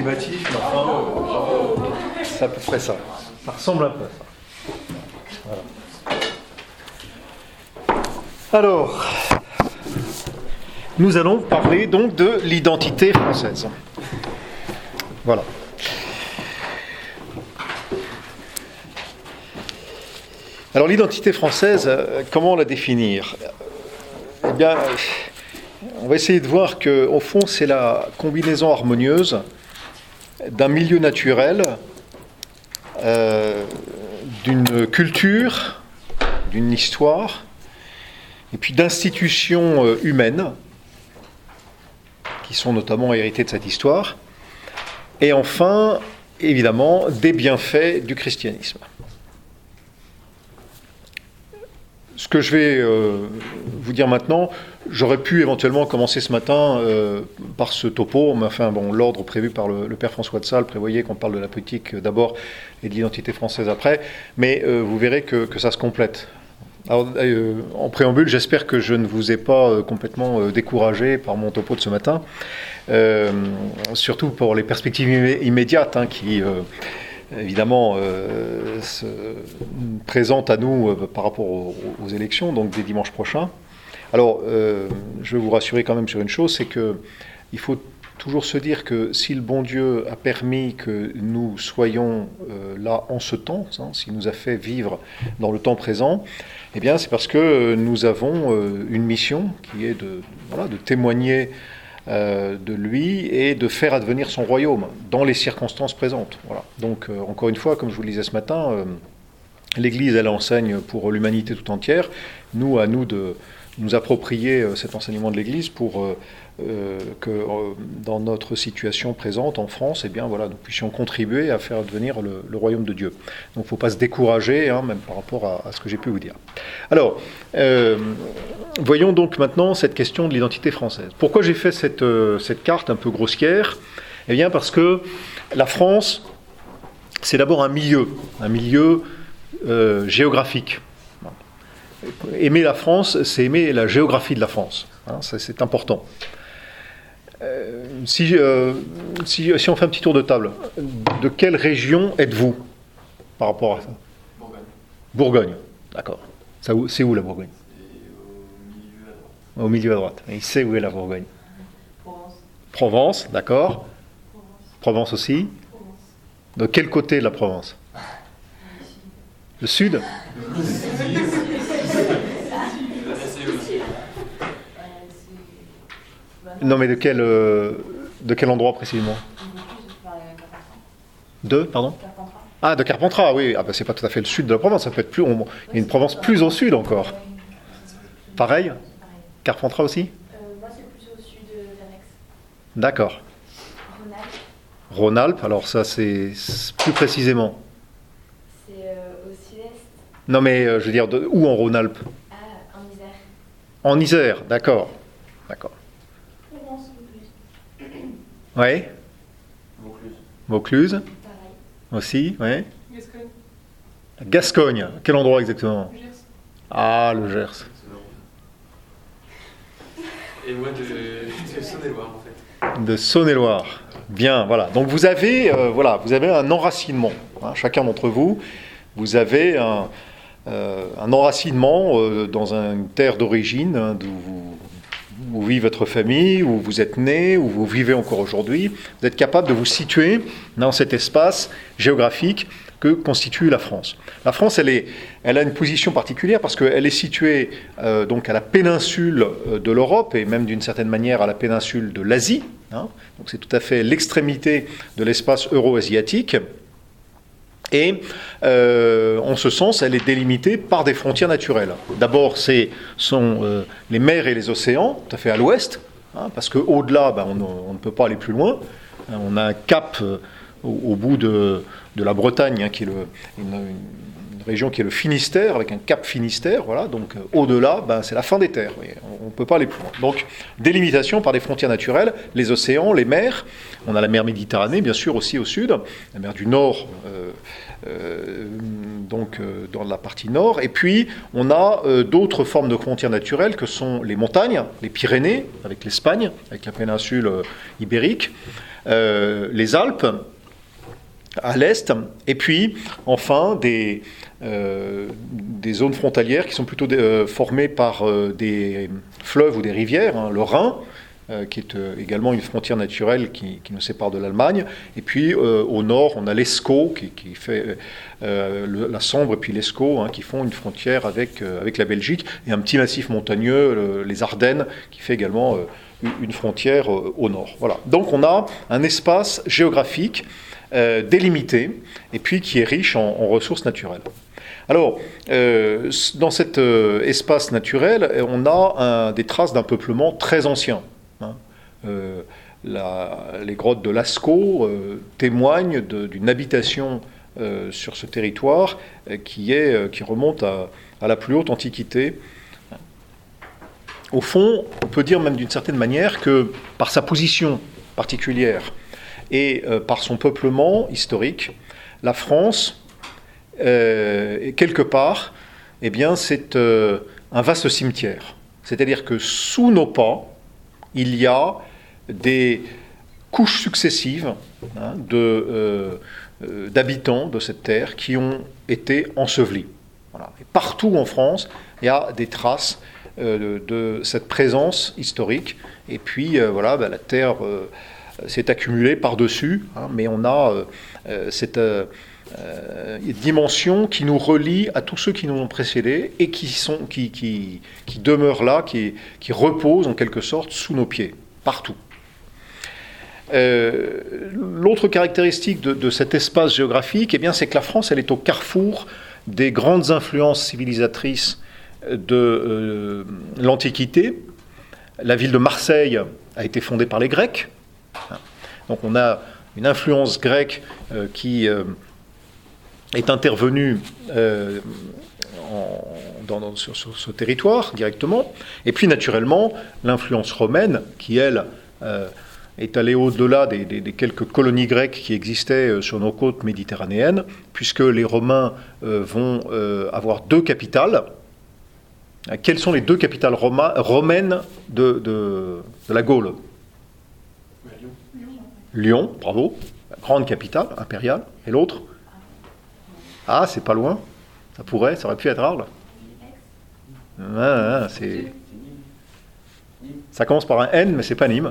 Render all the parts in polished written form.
approximatif, mais enfin, c'est à peu près ça. Ça ressemble un peu à ça. Voilà. Alors, nous allons parler donc de l'identité française. Voilà. Alors l'identité française, comment la définir ? Eh bien, on va essayer de voir qu'au fond, c'est la combinaison harmonieuse d'un milieu naturel, d'une culture, d'une histoire, et puis d'institutions humaines, qui sont notamment héritées de cette histoire, et enfin, évidemment, des bienfaits du christianisme. Ce que je vais vous dire maintenant, j'aurais pu éventuellement commencer ce matin par ce topo, mais enfin, bon, l'ordre prévu par le père François de Sales prévoyait qu'on parle de la politique d'abord et de l'identité française après, mais vous verrez que ça se complète. Alors, en préambule, j'espère que je ne vous ai pas complètement découragé par mon topo de ce matin, surtout pour les perspectives immédiates qui... évidemment, se présente à nous par rapport aux élections, donc dès dimanche prochain. Alors, je vais vous rassurer quand même sur une chose, c'est qu'il faut toujours se dire que si le bon Dieu a permis que nous soyons là en ce temps, s'il nous a fait vivre dans le temps présent, eh bien c'est parce que nous avons une mission qui est de témoigner de lui et de faire advenir son royaume dans les circonstances présentes. Voilà. Donc, encore une fois, comme je vous le disais ce matin, l'Église, elle enseigne pour l'humanité tout entière. À nous de nous approprier cet enseignement de l'Église pour que dans notre situation présente en France, eh bien, voilà, nous puissions contribuer à faire advenir le royaume de Dieu. Donc il ne faut pas se décourager, même par rapport à ce que j'ai pu vous dire. Alors, voyons donc maintenant cette question de l'identité française. Pourquoi j'ai fait cette carte un peu grossière ? Eh bien parce que la France, c'est d'abord un milieu géographique. Aimer la France, c'est aimer la géographie de la France. C'est important. Si on fait un petit tour de table, de quelle région êtes-vous par rapport à ça ? Bourgogne. Bourgogne, d'accord. C'est où la Bourgogne ? Au milieu à droite. Au milieu à droite. Il sait où est la Bourgogne ? Provence. Provence, d'accord. Provence aussi. Provence. De quel côté de la Provence ? Le sud ? Non, mais de quel endroit précisément ? Pardon ? Ah, de Carpentras, oui. Ah, ben, c'est pas tout à fait le sud de la Provence, ça peut être plus. Il y a une Provence plus au sud encore. Pareil ? Carpentras aussi ? Moi, c'est plus au sud d'Annex. D'accord. Rhône-Alpes. Rhône-Alpes, alors ça, c'est plus précisément. C'est au sud-est. Non, mais je veux dire, où en Rhône-Alpes ? Ah, en Isère. En Isère, d'accord. D'accord. Provence, Vaucluse. Oui. Vaucluse Pareil. aussi, oui. Gascogne. Gascogne, quel endroit exactement ? Gers. Ah, le Gers. Et moi de Saône-et-Loire en fait. De Saône-et-Loire. Bien, voilà. Donc vous avez un enracinement. Chacun d'entre vous, vous avez un enracinement dans une terre d'origine, où vit votre famille, où vous êtes né, où vous vivez encore aujourd'hui. Vous êtes capable de vous situer dans cet espace géographique que constitue la France. La France, elle a une position particulière parce qu'elle est située donc à la péninsule de l'Europe et même d'une certaine manière à la péninsule de l'Asie. Donc c'est tout à fait l'extrémité de l'espace euro-asiatique. Et en ce sens, elle est délimitée par des frontières naturelles. D'abord, sont les mers et les océans, tout à fait à l'ouest, parce qu'au-delà, on ne peut pas aller plus loin. On a un cap au bout de la Bretagne, qui est une région qui est le Finistère, avec un cap Finistère. Voilà, donc au-delà, c'est la fin des terres. On ne peut pas aller plus loin. Donc, délimitation par des frontières naturelles, les océans, les mers. On a la mer Méditerranée, bien sûr, aussi au sud, la mer du Nord, dans la partie nord. Et puis, on a d'autres formes de frontières naturelles que sont les montagnes, les Pyrénées, avec l'Espagne, avec la péninsule ibérique, les Alpes, à l'est, et puis, enfin, des zones frontalières qui sont plutôt formées par des fleuves ou des rivières, hein, le Rhin, qui est également une frontière naturelle qui nous sépare de l'Allemagne. Et puis au nord, on a l'Escaut qui fait la Sambre et puis l'Escaut, hein, qui font une frontière avec la Belgique, et un petit massif montagneux, les Ardennes, qui fait également une frontière au nord. Voilà. Donc on a un espace géographique délimité et puis qui est riche en ressources naturelles. Alors, dans cet espace naturel, on a des traces d'un peuplement très ancien. Hein. Les grottes de Lascaux témoignent d'une habitation sur ce territoire qui remonte à la plus haute antiquité. Au fond, on peut dire même d'une certaine manière que par sa position particulière et par son peuplement historique, la France, quelque part, eh bien, c'est un vaste cimetière. C'est-à-dire que sous nos pas, il y a des couches successives, hein, d'habitants de cette terre qui ont été ensevelis. Voilà. Et partout en France, il y a des traces de cette présence historique. Et puis, voilà, la terre s'est accumulée par-dessus, hein, mais on a cette dimension qui nous relie à tous ceux qui nous ont précédés et qui demeurent là, qui reposent en quelque sorte sous nos pieds, partout. L'autre caractéristique de cet espace géographique, eh bien, c'est que la France, elle est au carrefour des grandes influences civilisatrices de l'Antiquité. La ville de Marseille a été fondée par les Grecs. Donc on a une influence grecque qui est intervenue sur ce territoire directement. Et puis naturellement, l'influence romaine qui, elle, est allée au-delà des quelques colonies grecques qui existaient sur nos côtes méditerranéennes, puisque les Romains vont avoir deux capitales. Quelles sont les deux capitales romaines de la Gaule ? Lyon, bravo, la grande capitale impériale. Et l'autre ? Ah, c'est pas loin. Ça aurait pu être Arles. Ça commence par un N, mais c'est pas Nîmes.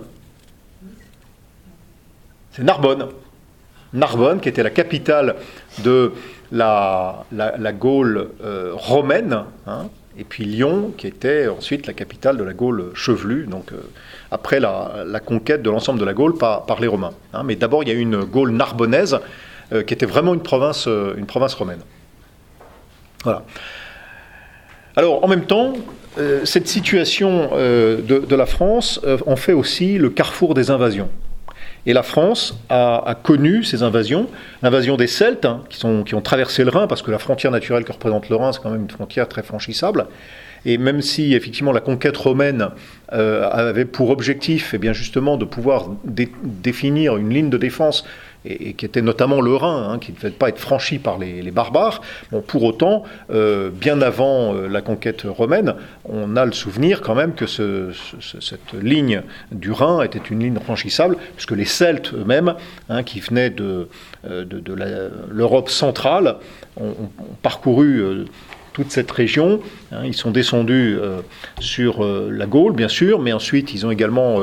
C'est Narbonne. Narbonne, qui était la capitale de la Gaule romaine, hein, et puis Lyon, qui était ensuite la capitale de la Gaule chevelue, donc après la conquête de l'ensemble de la Gaule par les Romains. Hein. Mais d'abord, il y a eu une Gaule narbonnaise, qui était vraiment une province romaine. Voilà. Alors, en même temps, cette situation de la France en fait aussi le carrefour des invasions. Et la France a connu ces invasions, l'invasion des Celtes, hein, qui ont traversé le Rhin, parce que la frontière naturelle que représente le Rhin, c'est quand même une frontière très franchissable. Et même si, effectivement, la conquête romaine avait pour objectif, eh bien, justement, de pouvoir définir une ligne de défense, et qui était notamment le Rhin, hein, qui ne devait pas être franchi par les barbares, bon, pour autant, bien avant la conquête romaine, on a le souvenir quand même que cette ligne du Rhin était une ligne franchissable, puisque les Celtes eux-mêmes, hein, qui venaient de l'Europe centrale, ont parcouru toute cette région. Hein, ils sont descendus sur la Gaule, bien sûr, mais ensuite ils ont également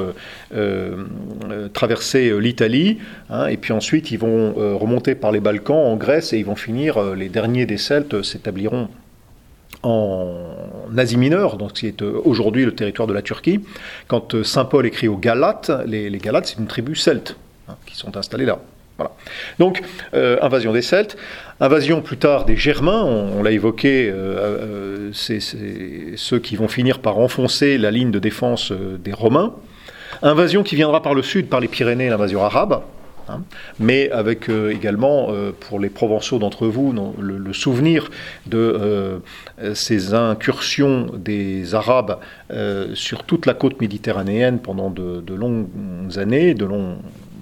traversé l'Italie, hein, et puis ensuite ils vont remonter par les Balkans en Grèce, et ils vont finir, les derniers des Celtes s'établiront en Asie mineure, donc qui est aujourd'hui le territoire de la Turquie. Quand saint Paul écrit aux Galates, les Galates, c'est une tribu celte, hein, qui sont installés là. Voilà. Donc, invasion des Celtes, invasion plus tard des Germains, on l'a évoqué, c'est ceux qui vont finir par enfoncer la ligne de défense des Romains. Invasion qui viendra par le sud, par les Pyrénées, l'invasion arabe, hein, mais avec également, pour les Provençaux d'entre vous, le souvenir de ces incursions des Arabes sur toute la côte méditerranéenne pendant de longues années,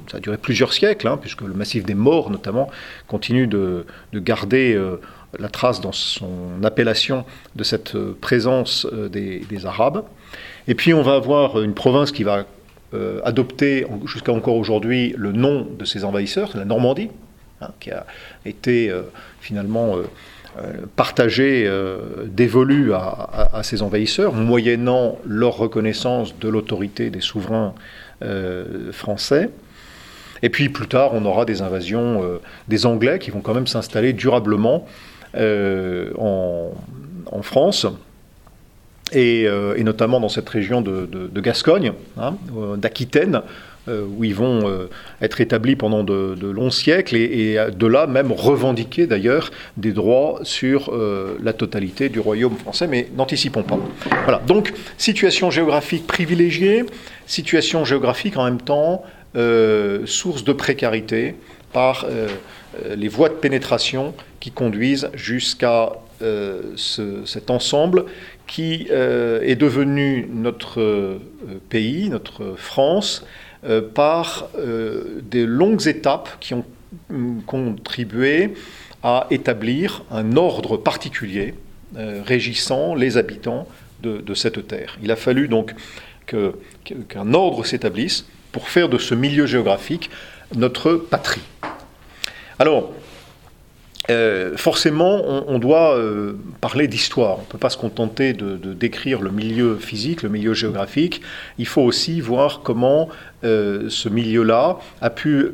ça a duré plusieurs siècles, hein, puisque le massif des Maures, notamment, continue de garder la trace dans son appellation de cette présence des Arabes. Et puis on va avoir une province qui va adopter jusqu'à encore aujourd'hui le nom de ses envahisseurs, la Normandie, hein, qui a été finalement partagée, dévolue à ses envahisseurs, moyennant leur reconnaissance de l'autorité des souverains français. Et puis plus tard, on aura des invasions des Anglais qui vont quand même s'installer durablement en France. Et notamment dans cette région de Gascogne, hein, d'Aquitaine, où ils vont être établis pendant de longs siècles et de là même revendiquer d'ailleurs des droits sur la totalité du royaume français, mais n'anticipons pas. Voilà, donc situation géographique privilégiée, situation géographique en même temps source de précarité par les voies de pénétration qui conduisent jusqu'à cet ensemble qui est devenu notre pays, notre France, par des longues étapes qui ont contribué à établir un ordre particulier régissant les habitants de cette terre. Il a fallu donc qu'un ordre s'établisse pour faire de ce milieu géographique notre patrie. Alors, forcément, on doit parler d'histoire. On ne peut pas se contenter de décrire le milieu physique, le milieu géographique. Il faut aussi voir comment ce milieu-là a pu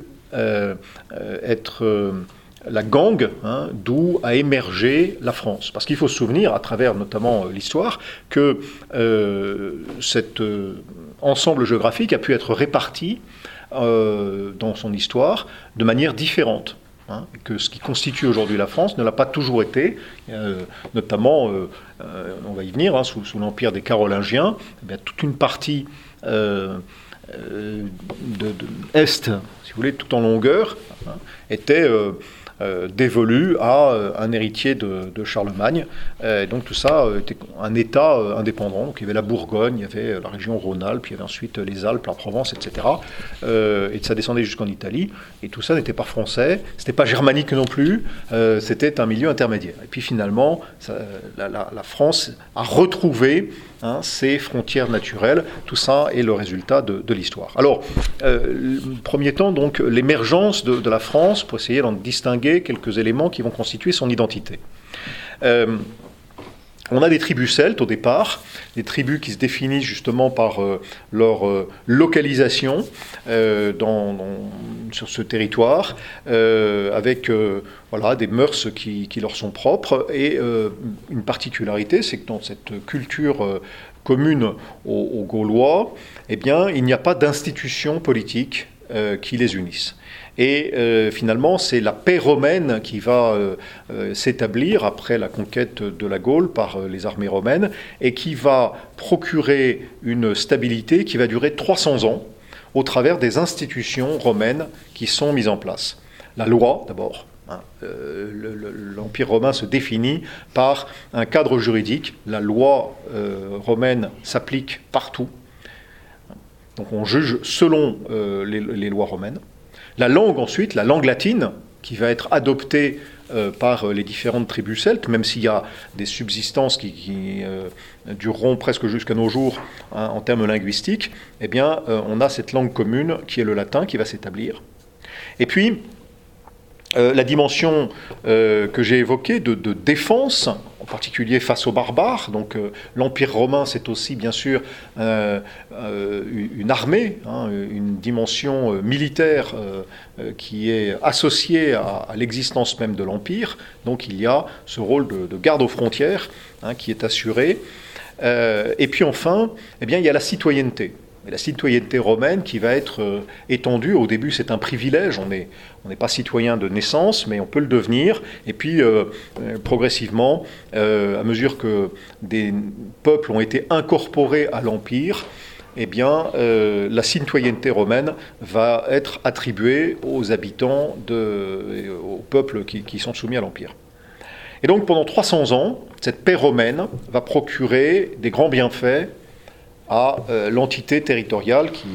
être la gangue, hein, d'où a émergé la France. Parce qu'il faut se souvenir, à travers notamment l'histoire, que cet ensemble géographique a pu être réparti dans son histoire de manière différente. Hein, que ce qui constitue aujourd'hui la France ne l'a pas toujours été, notamment, on va y venir, hein, sous l'empire des Carolingiens, eh bien, toute une partie est, si vous voulez, tout en longueur, hein, était dévolue à un héritier de Charlemagne. Donc tout ça était un État indépendant. Donc il y avait la Bourgogne, il y avait la région Rhône-Alpes, puis il y avait ensuite les Alpes, la Provence, etc. Et ça descendait jusqu'en Italie. Et tout ça n'était pas français, c'était pas germanique non plus, c'était un milieu intermédiaire. Et puis finalement, la France a retrouvé, hein, ses frontières naturelles. Tout ça est le résultat de l'histoire. Alors, premier temps, donc, l'émergence de la France, pour essayer d'en distinguer quelques éléments qui vont constituer son identité. On a des tribus celtes au départ, des tribus qui se définissent justement par leur localisation sur ce territoire, avec voilà, des mœurs qui leur sont propres, et une particularité, c'est que dans cette culture commune aux Gaulois, eh bien, il n'y a pas d'institution politique qui les unissent. Et finalement, c'est la paix romaine qui va s'établir après la conquête de la Gaule par les armées romaines et qui va procurer une stabilité qui va durer 300 ans au travers des institutions romaines qui sont mises en place. La loi, d'abord. Hein, l'Empire romain se définit par un cadre juridique. La loi romaine s'applique partout. Donc on juge selon les lois romaines. La langue ensuite, la langue latine, qui va être adoptée par les différentes tribus celtes, même s'il y a des subsistances qui dureront presque jusqu'à nos jours, hein, en termes linguistiques, eh bien, on a cette langue commune qui est le latin qui va s'établir. Et puis, la dimension que j'ai évoquée de défense, en particulier face aux barbares. Donc l'Empire romain, c'est aussi bien sûr une armée, hein, une dimension militaire qui est associée à l'existence même de l'Empire. Donc il y a ce rôle de garde aux frontières, hein, qui est assuré. Et puis enfin, eh bien, il y a la citoyenneté. Et la citoyenneté romaine qui va être étendue. Au début, c'est un privilège. On n'est pas citoyen de naissance, mais on peut le devenir. Et puis, progressivement, à mesure que des peuples ont été incorporés à l'Empire, eh bien, la citoyenneté romaine va être attribuée aux habitants, aux peuples qui sont soumis à l'Empire. Et donc, pendant 300 ans, cette paix romaine va procurer des grands bienfaits à l'entité territoriale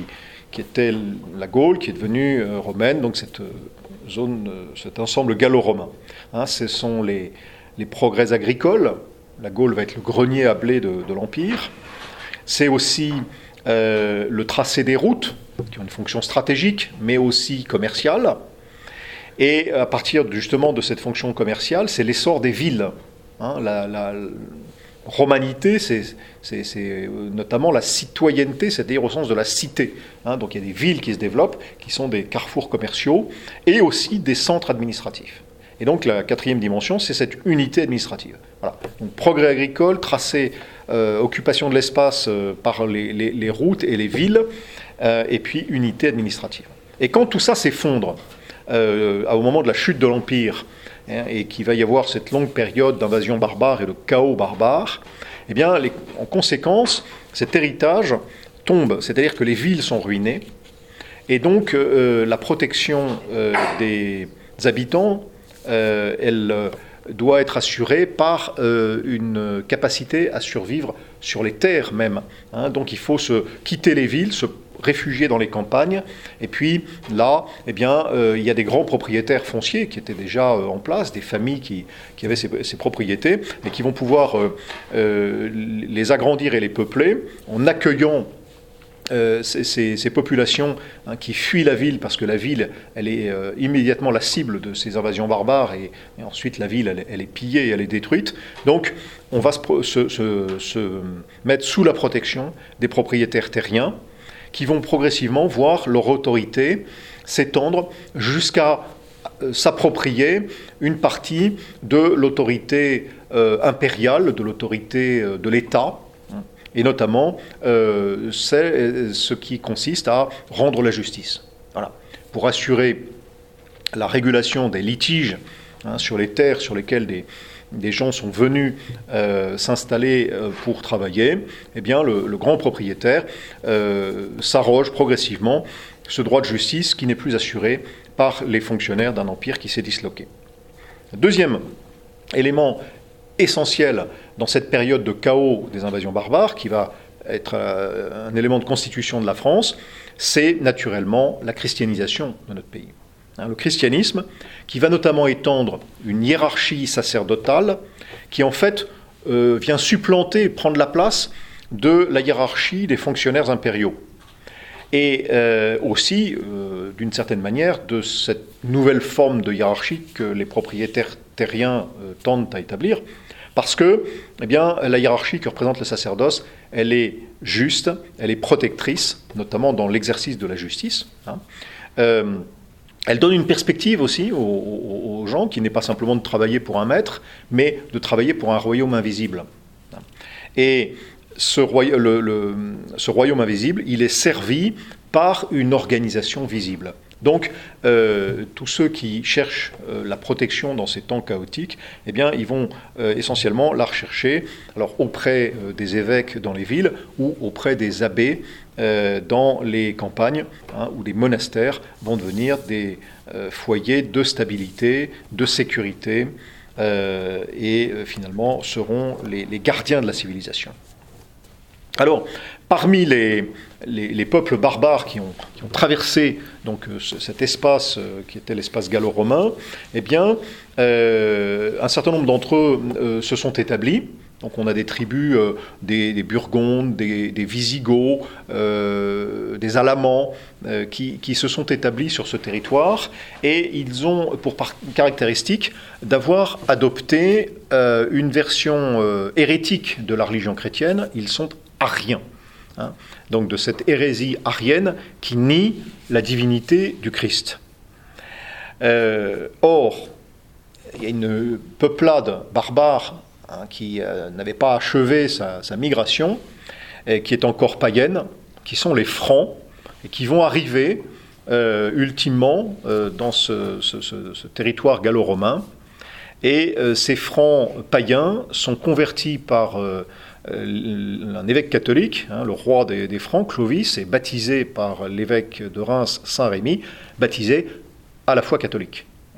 qui était la Gaule, qui est devenue romaine, donc cette zone, cet ensemble gallo-romain. Hein, ce sont les progrès agricoles. La Gaule va être le grenier à blé de l'Empire. C'est aussi le tracé des routes, qui ont une fonction stratégique, mais aussi commerciale. Et à partir justement de cette fonction commerciale, c'est l'essor des villes. Hein, la romanité, c'est notamment la citoyenneté, c'est-à-dire au sens de la cité. Hein, donc il y a des villes qui se développent, qui sont des carrefours commerciaux, et aussi des centres administratifs. Et donc la quatrième dimension, c'est cette unité administrative. Voilà. Donc, progrès agricole, tracé, occupation de l'espace par les routes et les villes, et puis unité administrative. Et quand tout ça s'effondre, au moment de la chute de l'Empire, hein, et qu'il va y avoir cette longue période d'invasion barbare et de chaos barbare, eh bien, en conséquence, cet héritage tombe, c'est-à-dire que les villes sont ruinées, et donc la protection des habitants, elle doit être assurée par une capacité à survivre sur les terres même. Hein. Donc il faut quitter les villes, se réfugier dans les campagnes, et puis là, eh bien, il y a des grands propriétaires fonciers qui étaient déjà en place, des familles qui avaient ces propriétés, et qui vont pouvoir les agrandir et les peupler en accueillant ces populations, hein, qui fuient la ville parce que la ville, elle est immédiatement la cible de ces invasions barbares, et ensuite la ville, elle est pillée, elle est détruite. Donc on va se mettre sous la protection des propriétaires terriens qui vont progressivement voir leur autorité s'étendre jusqu'à s'approprier une partie de l'autorité impériale, de l'autorité de l'État, et notamment c'est ce qui consiste à rendre la justice. Voilà. Pour assurer la régulation des litiges, hein, sur les terres sur lesquelles des gens sont venus s'installer pour travailler, eh bien le grand propriétaire s'arroge progressivement ce droit de justice qui n'est plus assuré par les fonctionnaires d'un empire qui s'est disloqué. Deuxième élément essentiel dans cette période de chaos des invasions barbares, qui va être un élément de constitution de la France, c'est naturellement la christianisation de notre pays. Le christianisme, qui va notamment étendre une hiérarchie sacerdotale qui en fait vient supplanter, prendre la place de la hiérarchie des fonctionnaires impériaux. Et aussi, d'une certaine manière, de cette nouvelle forme de hiérarchie que les propriétaires terriens tendent à établir, parce que eh bien, la hiérarchie que représente le sacerdoce, elle est juste, elle est protectrice, notamment dans l'exercice de la justice. Hein. Elle donne une perspective aussi aux gens, qui n'est pas simplement de travailler pour un maître, mais de travailler pour un royaume invisible. Et ce royaume invisible, il est servi par une organisation visible. Donc, tous ceux qui cherchent la protection dans ces temps chaotiques, eh bien, ils vont essentiellement la rechercher, alors auprès des évêques dans les villes ou auprès des abbés dans les campagnes, hein, où des monastères vont devenir des foyers de stabilité, de sécurité, et finalement seront les gardiens de la civilisation. Alors, parmi les peuples barbares qui ont traversé donc, cet espace qui était l'espace gallo-romain, eh bien, un certain nombre d'entre eux se sont établis. Donc on a des tribus, des Burgondes, des Visigoths, des Alamans, qui se sont établis sur ce territoire, et ils ont pour caractéristique d'avoir adopté une version hérétique de la religion chrétienne. Ils sont ariens. Hein, donc de cette hérésie arienne qui nie la divinité du Christ. Or, il y a une peuplade barbare, hein, qui n'avait pas achevé sa migration, et qui est encore païenne, qui sont les Francs, et qui vont arriver ultimement dans ce territoire gallo-romain. Et ces Francs païens sont convertis par un évêque catholique, hein, le roi des Francs, Clovis, est baptisé par l'évêque de Reims, Saint Rémy, baptisé à la foi catholique.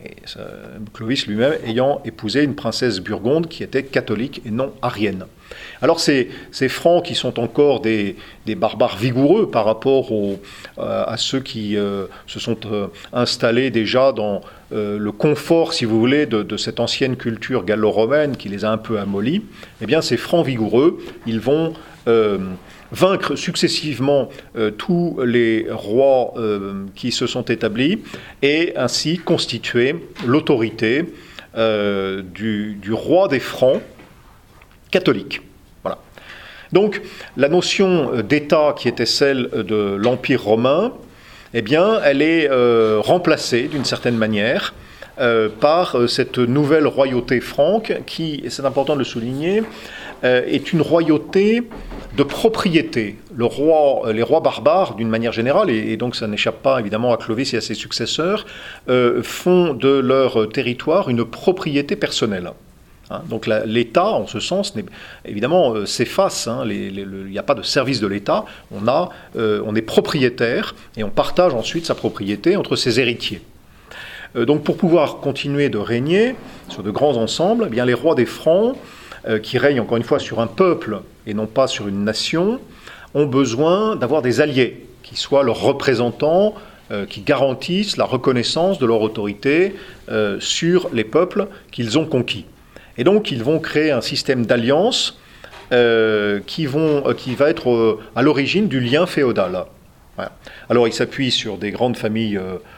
Et Clovis lui-même ayant épousé une princesse burgonde qui était catholique et non arienne. Alors ces Francs qui sont encore des barbares vigoureux par rapport à ceux qui se sont installés déjà dans le confort, si vous voulez, de cette ancienne culture gallo-romaine qui les a un peu amollis, eh bien ces Francs vigoureux, ils vont vaincre successivement tous les rois qui se sont établis et ainsi constituer l'autorité du roi des Francs catholique. Voilà. Donc la notion d'État qui était celle de l'Empire romain, eh bien, elle est remplacée d'une certaine manière par cette nouvelle royauté franque qui, et c'est important de le souligner, est une royauté de propriété. Les rois barbares, d'une manière générale, et donc ça n'échappe pas évidemment à Clovis et à ses successeurs, font de leur territoire une propriété personnelle. Donc l'État, en ce sens, évidemment, s'efface. Il n'y a pas de service de l'État. On est propriétaire et on partage ensuite sa propriété entre ses héritiers. Donc pour pouvoir continuer de régner sur de grands ensembles, eh bien, les rois des Francs, qui règnent encore une fois sur un peuple et non pas sur une nation, ont besoin d'avoir des alliés qui soient leurs représentants, qui garantissent la reconnaissance de leur autorité sur les peuples qu'ils ont conquis. Et donc, ils vont créer un système d'alliances qui va être à l'origine du lien féodal. Voilà. Alors, ils s'appuient sur des grandes familles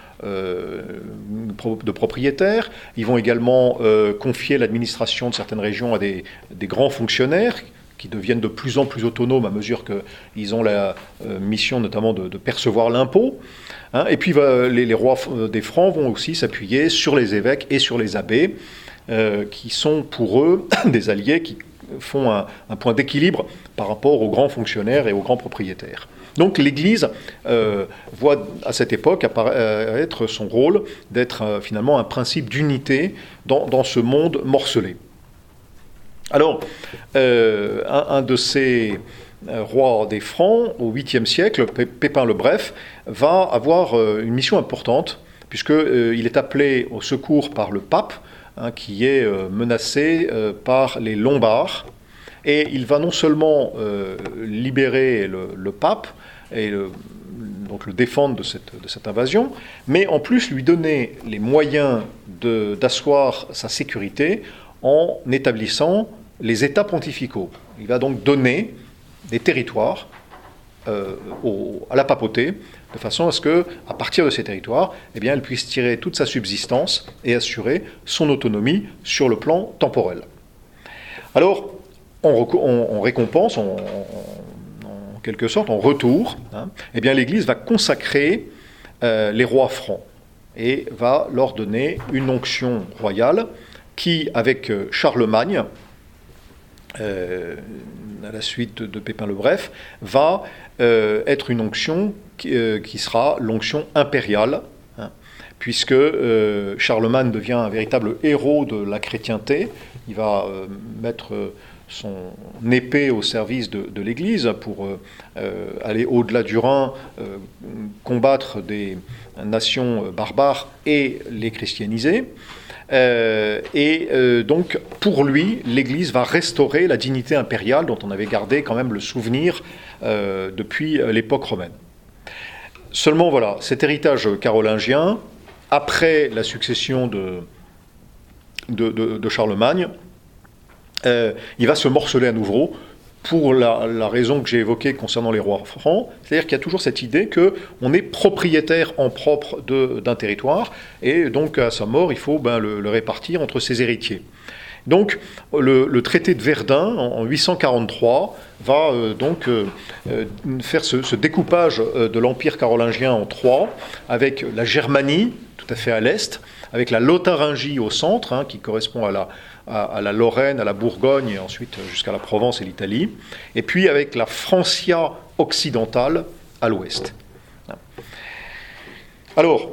de propriétaires. Ils vont également confier l'administration de certaines régions à des grands fonctionnaires qui deviennent de plus en plus autonomes à mesure qu'ils ont la mission notamment de percevoir l'impôt. Et puis, les rois des Francs vont aussi s'appuyer sur les évêques et sur les abbés, qui sont pour eux des alliés qui font un point d'équilibre par rapport aux grands fonctionnaires et aux grands propriétaires. Donc l'Église voit à cette époque apparaître son rôle d'être finalement un principe d'unité dans ce monde morcelé. Alors, un de ces rois des Francs, au 8e siècle, Pépin le Bref, va avoir une mission importante, puisqu'il est appelé au secours par le pape, qui est menacé par les Lombards, et il va non seulement libérer le pape, et donc le défendre de cette invasion, mais en plus lui donner les moyens d'asseoir sa sécurité en établissant les États pontificaux. Il va donc donner des territoires à la papauté, de façon à ce qu'à partir de ces territoires, eh bien, elle puisse tirer toute sa subsistance et assurer son autonomie sur le plan temporel. Alors, on récompense, en quelque sorte, en retour, eh bien, l'Église va consacrer les rois francs et va leur donner une onction royale qui, avec Charlemagne, à la suite de Pépin le Bref, va être une onction qui sera l'onction impériale, puisque Charlemagne devient un véritable héros de la chrétienté. Il va mettre son épée au service de l'Église pour aller au-delà du Rhin, combattre des nations barbares et les christianiser. Donc, pour lui, l'Église va restaurer la dignité impériale dont on avait gardé quand même le souvenir depuis l'époque romaine. Seulement, voilà, cet héritage carolingien, après la succession de Charlemagne, il va se morceler à nouveau pour la raison que j'ai évoquée concernant les rois francs, c'est-à-dire qu'il y a toujours cette idée qu'on est propriétaire en propre d'un territoire, et donc à sa mort, il faut le répartir entre ses héritiers. Donc le traité de Verdun, en 843, va faire ce découpage de l'Empire carolingien en trois, avec la Germanie, tout à fait à l'est, avec la Lotharingie au centre, qui correspond à la Lorraine, à la Bourgogne, et ensuite jusqu'à la Provence et l'Italie, et puis avec la Francia occidentale à l'ouest. Alors,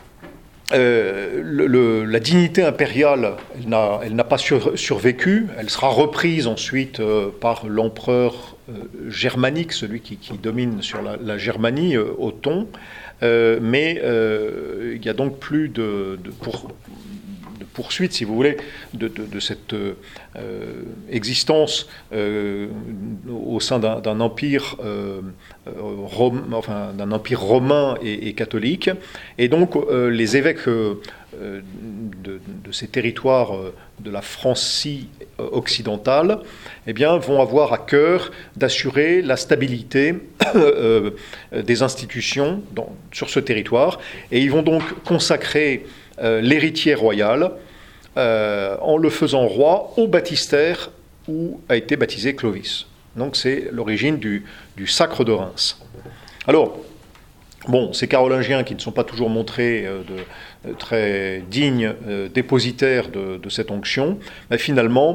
la dignité impériale, elle n'a pas survécu, elle sera reprise ensuite par l'empereur germanique, celui qui domine sur la Germanie, Othon, mais il y a donc plus pour poursuite, si vous voulez, de cette existence au sein d'un empire, d'un empire romain et catholique. Et donc les évêques de ces territoires de la Francie occidentale, eh bien, vont avoir à cœur d'assurer la stabilité des institutions sur ce territoire, et ils vont donc consacrer l'héritier royal en le faisant roi au baptistère où a été baptisé Clovis. Donc c'est l'origine du sacre de Reims. Alors, bon, ces Carolingiens qui ne sont pas toujours montrés très dignes dépositaires de cette onction, mais finalement,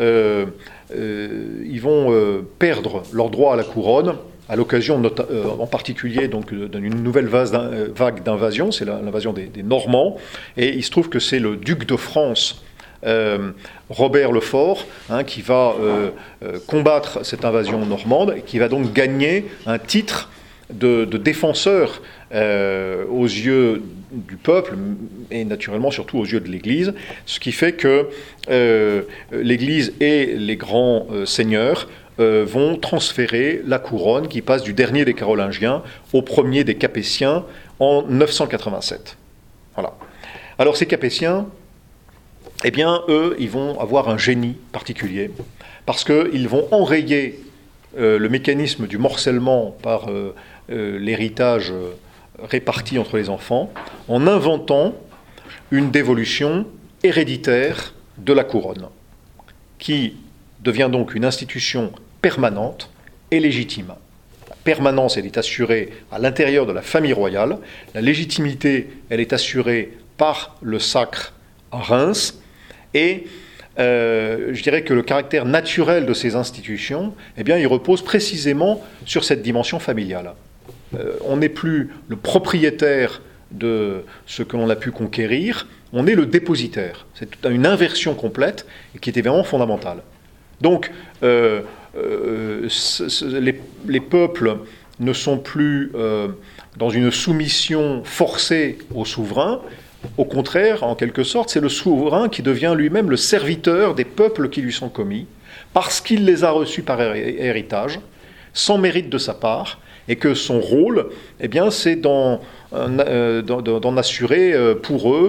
ils vont perdre leur droit à la couronne à l'occasion en particulier donc, d'une nouvelle vague d'invasion, c'est l'invasion des Normands, et il se trouve que c'est le duc de France, Robert le Fort, qui va combattre cette invasion normande, et qui va donc gagner un titre de défenseur aux yeux du peuple, et naturellement surtout aux yeux de l'Église, ce qui fait que l'Église et les grands seigneurs vont transférer la couronne qui passe du dernier des Carolingiens au premier des Capétiens en 987. Voilà. Alors ces Capétiens, eh bien, eux, ils vont avoir un génie particulier, parce qu'ils vont enrayer le mécanisme du morcellement par l'héritage réparti entre les enfants, en inventant une dévolution héréditaire de la couronne, qui devient donc une institution permanente et légitime. La permanence, elle est assurée à l'intérieur de la famille royale. La légitimité, elle est assurée par le sacre à Reims. Et je dirais que le caractère naturel de ces institutions, eh bien, il repose précisément sur cette dimension familiale. On n'est plus le propriétaire de ce que l'on a pu conquérir, on est le dépositaire. C'est une inversion complète et qui est évidemment fondamentale. Donc, les peuples ne sont plus dans une soumission forcée au souverain. Au contraire, en quelque sorte, c'est le souverain qui devient lui-même le serviteur des peuples qui lui sont commis, parce qu'il les a reçus par héritage, sans mérite de sa part, et que son rôle, eh bien, c'est d'en assurer pour eux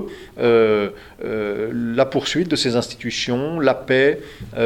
la poursuite de ces institutions, la paix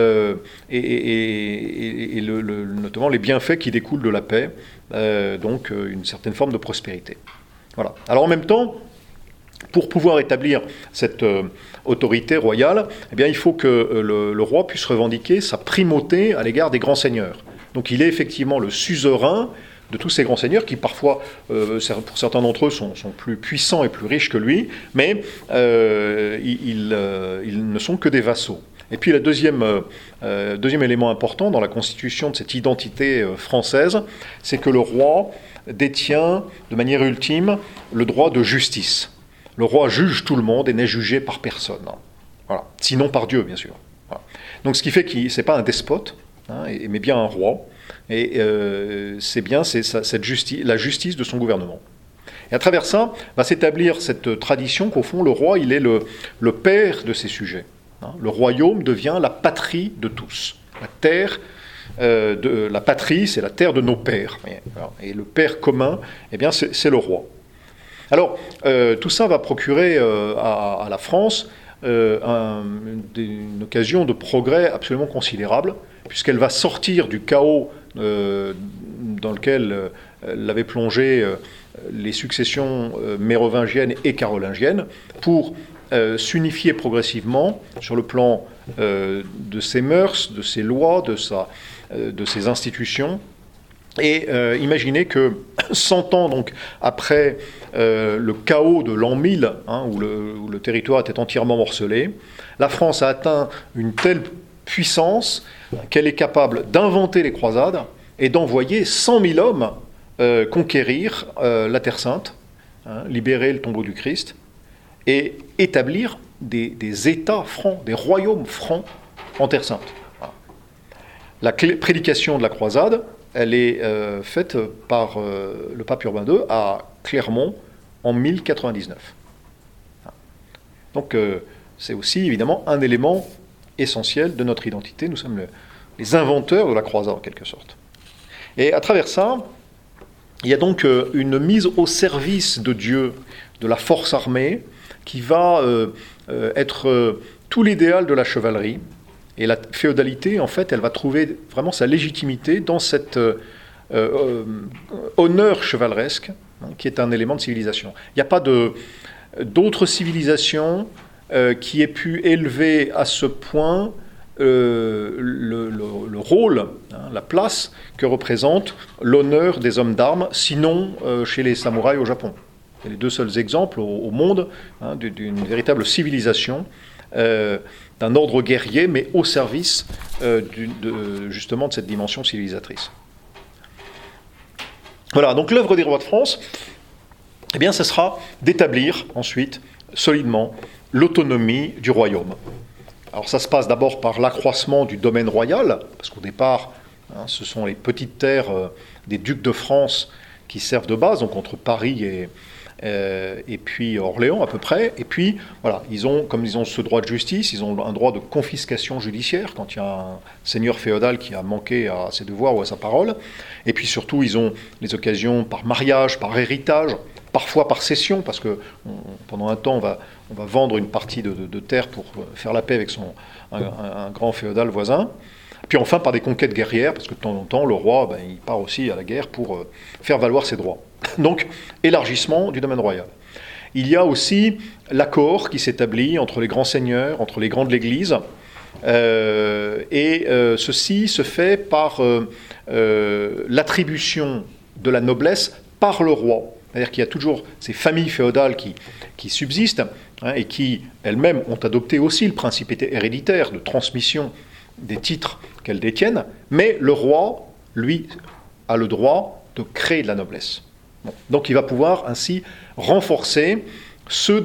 et notamment les bienfaits qui découlent de la paix, donc une certaine forme de prospérité. Voilà. Alors en même temps, pour pouvoir établir cette autorité royale, eh bien, il faut que le roi puisse revendiquer sa primauté à l'égard des grands seigneurs. Donc il est effectivement le suzerain de tous ces grands seigneurs qui parfois, pour certains d'entre eux, sont plus puissants et plus riches que lui, mais ils ne sont que des vassaux. Et puis le deuxième élément important dans la constitution de cette identité française, c'est que le roi détient de manière ultime le droit de justice. Le roi juge tout le monde et n'est jugé par personne. Voilà. Sinon par Dieu, bien sûr. Voilà. Donc ce qui fait qu'il n'est pas un despote, mais bien un roi. Et c'est la justice de son gouvernement. Et à travers ça, va s'établir cette tradition qu'au fond, le roi, il est le père de ses sujets. Le royaume devient la patrie de tous. La terre, la patrie, c'est la terre de nos pères. Et le père commun, eh bien, c'est le roi. Alors, tout ça va procurer à la France une occasion de progrès absolument considérable, puisqu'elle va sortir du chaos dans lequel l'avaient plongé les successions mérovingiennes et carolingiennes, pour s'unifier progressivement sur le plan de ses mœurs, de ses lois, de ses institutions. Et imaginez que 100 ans donc, après le chaos de l'an 1000, où le territoire était entièrement morcelé, la France a atteint une telle puissance qu'elle est capable d'inventer les croisades et d'envoyer 100 000 hommes conquérir la Terre Sainte, libérer le tombeau du Christ, et établir des États francs, des royaumes francs en Terre Sainte. Voilà. La prédication de la croisade, elle est faite par le pape Urbain II à Clermont en 1099. Donc c'est aussi évidemment un élément essentiel de notre identité. Nous sommes les inventeurs de la croisade en quelque sorte. Et à travers ça, il y a donc une mise au service de Dieu, de la force armée, qui va être tout l'idéal de la chevalerie. Et la féodalité, en fait, elle va trouver vraiment sa légitimité dans cet honneur chevaleresque, qui est un élément de civilisation. Il n'y a pas d'autres civilisations qui aient pu élever à ce point le rôle, la place que représente l'honneur des hommes d'armes, sinon chez les samouraïs au Japon. C'est les deux seuls exemples au monde d'une véritable civilisation, d'un ordre guerrier, mais au service justement de cette dimension civilisatrice. Voilà, donc l'œuvre des rois de France, eh bien, ce sera d'établir ensuite solidement l'autonomie du royaume. Alors ça se passe d'abord par l'accroissement du domaine royal, parce qu'au départ, ce sont les petites terres des ducs de France qui servent de base, donc entre Paris et puis Orléans à peu près. Et puis, voilà, comme ils ont ce droit de justice, ils ont un droit de confiscation judiciaire quand il y a un seigneur féodal qui a manqué à ses devoirs ou à sa parole. Et puis surtout, ils ont les occasions par mariage, par héritage, parfois par cession, parce que pendant un temps, on va vendre une partie de terre pour faire la paix avec un grand féodal voisin. Puis enfin, par des conquêtes guerrières, parce que de temps en temps, le roi, il part aussi à la guerre pour faire valoir ses droits. Donc, élargissement du domaine royal. Il y a aussi l'accord qui s'établit entre les grands seigneurs, entre les grands de l'Église, et ceci se fait par l'attribution de la noblesse par le roi. C'est-à-dire qu'il y a toujours ces familles féodales qui subsistent et qui, elles-mêmes, ont adopté aussi le principe héréditaire de transmission des titres qu'elles détiennent, mais le roi, lui, a le droit de créer de la noblesse. Bon. Donc il va pouvoir ainsi renforcer ceux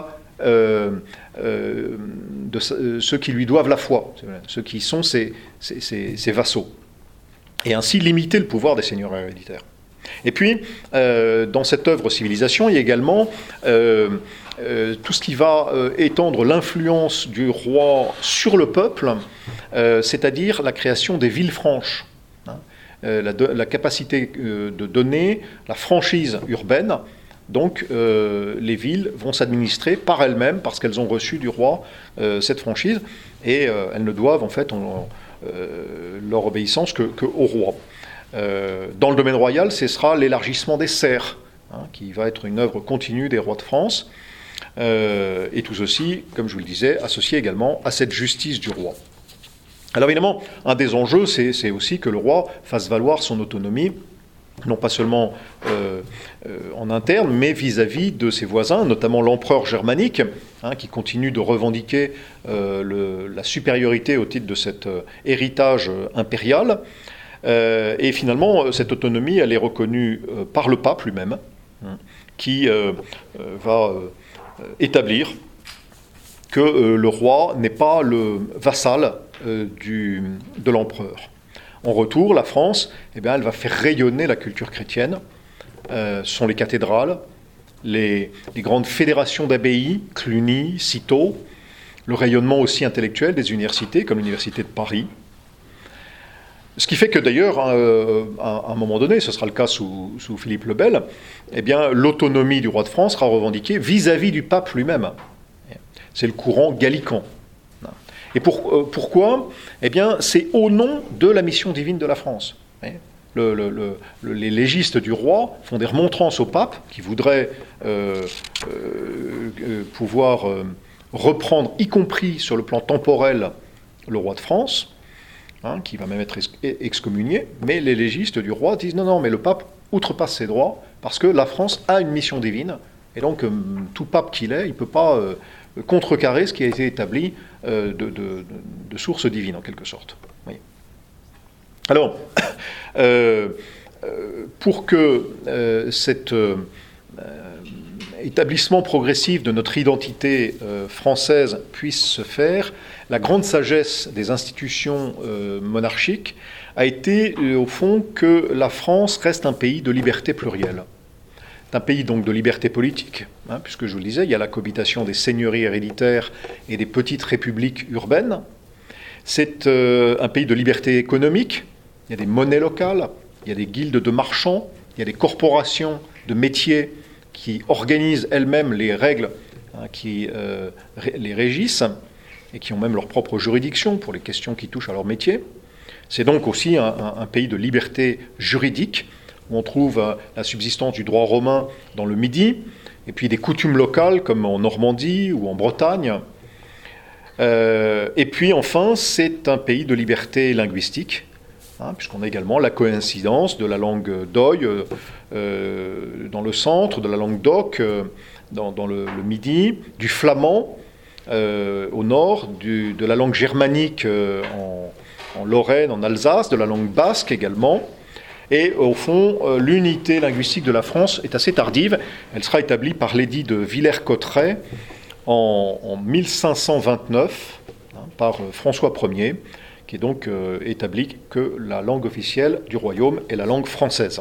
ceux qui lui doivent la foi, ceux qui sont ses vassaux, et ainsi limiter le pouvoir des seigneurs héréditaires. Et puis, dans cette œuvre civilisation, il y a également tout ce qui va étendre l'influence du roi sur le peuple, c'est-à-dire la création des villes franches, la capacité de donner la franchise urbaine. Donc, les villes vont s'administrer par elles-mêmes parce qu'elles ont reçu du roi cette franchise et elles ne doivent en fait leur obéissance qu'au roi. Dans le domaine royal, ce sera l'élargissement des serfs, qui va être une œuvre continue des rois de France, et tout ceci, comme je vous le disais, associé également à cette justice du roi. Alors évidemment, un des enjeux, c'est aussi que le roi fasse valoir son autonomie, non pas seulement en interne, mais vis-à-vis de ses voisins, notamment l'empereur germanique, qui continue de revendiquer la supériorité au titre de cet héritage impérial. Et finalement, cette autonomie, elle est reconnue par le pape lui-même, qui va établir que le roi n'est pas le vassal de l'empereur. En retour, la France, elle va faire rayonner la culture chrétienne. Ce sont les cathédrales, les grandes fédérations d'abbayes, Cluny, Cîteaux, le rayonnement aussi intellectuel des universités, comme l'université de Paris. Ce qui fait que d'ailleurs, à un moment donné, ce sera le cas sous Philippe le Bel, l'autonomie du roi de France sera revendiquée vis-à-vis du pape lui-même. C'est le courant gallican. Et pourquoi ? C'est au nom de la mission divine de la France. Les légistes du roi font des remontrances au pape, qui voudrait pouvoir reprendre, y compris sur le plan temporel, le roi de France, qui va même être excommunié, mais les légistes du roi disent non, mais le pape outrepasse ses droits, parce que la France a une mission divine, et donc tout pape qu'il est, il ne peut pas contrecarrer ce qui a été établi de source divine, en quelque sorte. Oui. Alors, pour que cet établissement progressif de notre identité française puisse se faire, la grande sagesse des institutions monarchiques a été, au fond, que la France reste un pays de liberté plurielle. un pays donc de liberté politique, puisque je vous le disais, il y a la cohabitation des seigneuries héréditaires et des petites républiques urbaines. C'est un pays de liberté économique, il y a des monnaies locales, il y a des guildes de marchands, il y a des corporations de métiers qui organisent elles-mêmes les règles qui les régissent et qui ont même leur propre juridiction pour les questions qui touchent à leur métier. C'est donc aussi un pays de liberté juridique où on trouve la subsistance du droit romain dans le Midi et puis des coutumes locales comme en Normandie ou en Bretagne. Et puis enfin, c'est un pays de liberté linguistique, puisqu'on a également la coïncidence de la langue d'Oï dans le centre, de la langue d'Oc dans le Midi, du flamand au nord, de la langue germanique en Lorraine, en Alsace, de la langue basque également. Et au fond, l'unité linguistique de la France est assez tardive. Elle sera établie par l'édit de Villers-Cotterêts en 1529 par François Ier, qui est donc établi que la langue officielle du royaume est la langue française.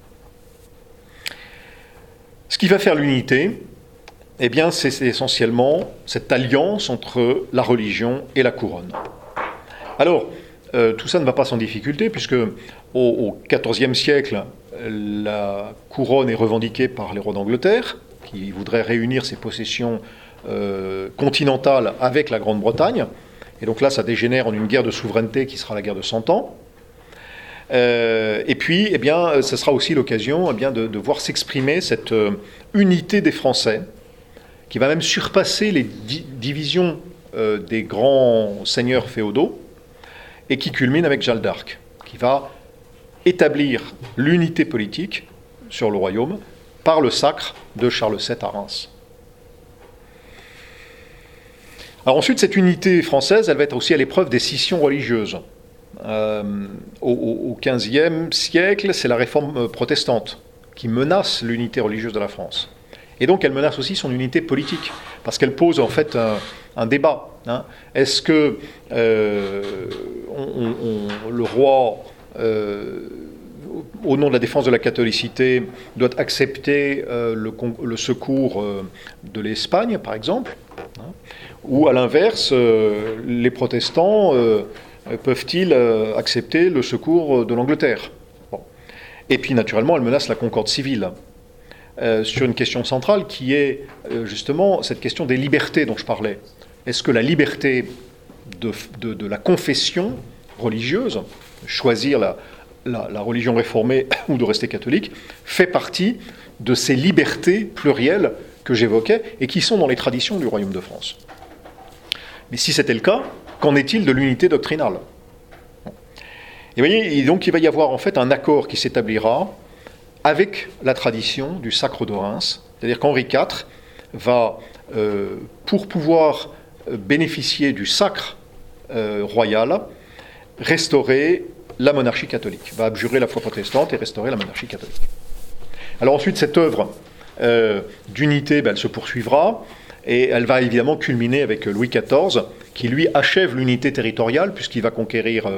Ce qui va faire l'unité, eh bien, c'est essentiellement cette alliance entre la religion et la couronne. Alors, tout ça ne va pas sans difficulté, puisque au XIVe siècle, la couronne est revendiquée par les rois d'Angleterre, qui voudraient réunir ses possessions continentales avec la Grande-Bretagne. Et donc là, ça dégénère en une guerre de souveraineté qui sera la guerre de 100 ans. Et puis, eh bien, ce sera aussi l'occasion de voir s'exprimer cette unité des Français, qui va même surpasser les divisions des grands seigneurs féodaux, et qui culmine avec Jeanne d'Arc, qui va établir l'unité politique sur le royaume par le sacre de Charles VII à Reims. Alors ensuite, cette unité française, elle va être aussi à l'épreuve des scissions religieuses. Au XVe siècle, c'est la réforme protestante qui menace l'unité religieuse de la France. Et donc elle menace aussi son unité politique, parce qu'elle pose en fait un débat. Est-ce que le roi, au nom de la défense de la catholicité, doit accepter le secours de l'Espagne, par exemple, ou à l'inverse, les protestants peuvent-ils accepter le secours de l'Angleterre? Et puis naturellement, elle menace la concorde civile. Sur une question centrale qui est justement cette question des libertés dont je parlais. Est-ce que la liberté de la confession religieuse, choisir la religion réformée ou de rester catholique, fait partie de ces libertés plurielles que j'évoquais et qui sont dans les traditions du Royaume de France? Mais si c'était le cas, qu'en est-il de l'unité doctrinale? Et vous voyez, donc il va y avoir en fait un accord qui s'établira avec la tradition du sacre de Reims, c'est-à-dire qu'Henri IV va, pour pouvoir bénéficier du sacre royal, restaurer la monarchie catholique, va abjurer la foi protestante et restaurer la monarchie catholique. Alors ensuite, cette œuvre d'unité, elle se poursuivra, et elle va évidemment culminer avec Louis XIV, qui lui achève l'unité territoriale, puisqu'il va conquérir